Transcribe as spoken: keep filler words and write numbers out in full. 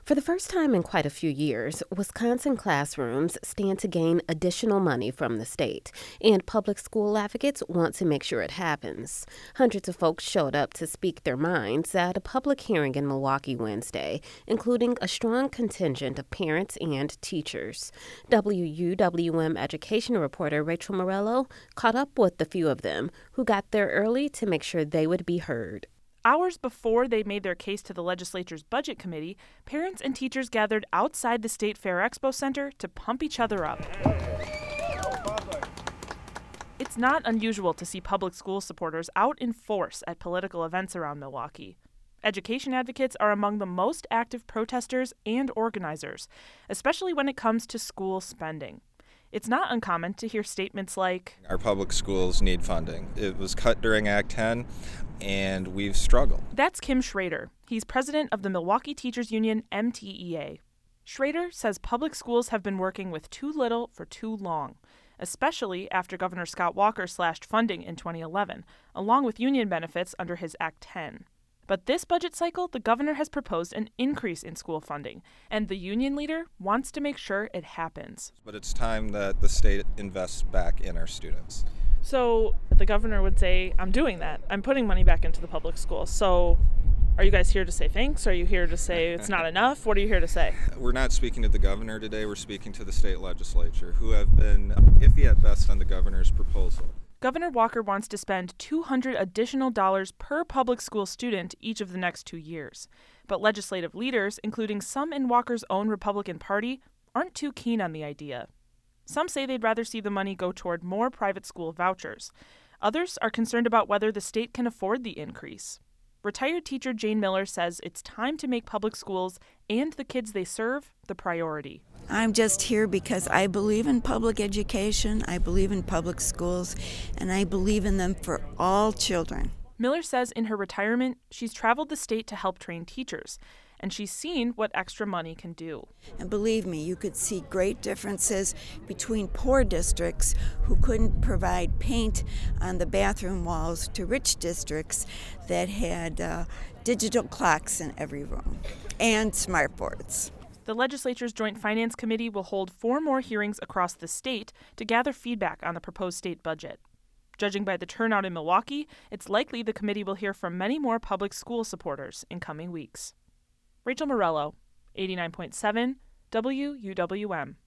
For the first time in quite a few years, Wisconsin classrooms stand to gain additional money from the state, and public school advocates want to make sure it happens. Hundreds of folks showed up to speak their minds at a public hearing in Milwaukee Wednesday, including a strong contingent of parents and teachers. W U W M education reporter Rachel Morello caught up with a few of them who got there early to make sure they would be heard. Hours before they made their case to the legislature's budget committee, parents and teachers gathered outside the State Fair Expo Center to pump each other up. It's not unusual to see public school supporters out in force at political events around Milwaukee. Education advocates are among the most active protesters and organizers, especially when it comes to school spending. It's not uncommon to hear statements like, "Our public schools need funding. It was cut during Act ten, and we've struggled." That's Kim Schrader. He's president of the Milwaukee Teachers Union, M T E A. Schrader says public schools have been working with too little for too long, especially after Governor Scott Walker slashed funding in twenty eleven, along with union benefits under his Act ten. But this budget cycle, the governor has proposed an increase in school funding, and the union leader wants to make sure it happens. But it's time that the state invests back in our students. So the governor would say, I'm doing that. I'm putting money back into the public schools. So are you guys here to say thanks? Are you here to say it's not enough? What are you here to say? We're not speaking to the governor today. We're speaking to the state legislature, who have been iffy at best on the governor's proposal. Governor Walker wants to spend two hundred additional dollars per public school student each of the next two years. But legislative leaders, including some in Walker's own Republican Party, aren't too keen on the idea. Some say they'd rather see the money go toward more private school vouchers. Others are concerned about whether the state can afford the increase. Retired teacher Jane Miller says it's time to make public schools and the kids they serve the priority. I'm just here because I believe in public education, I believe in public schools, and I believe in them for all children. Miller says in her retirement, she's traveled the state to help train teachers, and she's seen what extra money can do. And believe me, you could see great differences between poor districts who couldn't provide paint on the bathroom walls to rich districts that had uh, digital clocks in every room and smartboards. The legislature's Joint Finance Committee will hold four more hearings across the state to gather feedback on the proposed state budget. Judging by the turnout in Milwaukee, it's likely the committee will hear from many more public school supporters in coming weeks. Rachel Morello, eighty-nine point seven W U W M.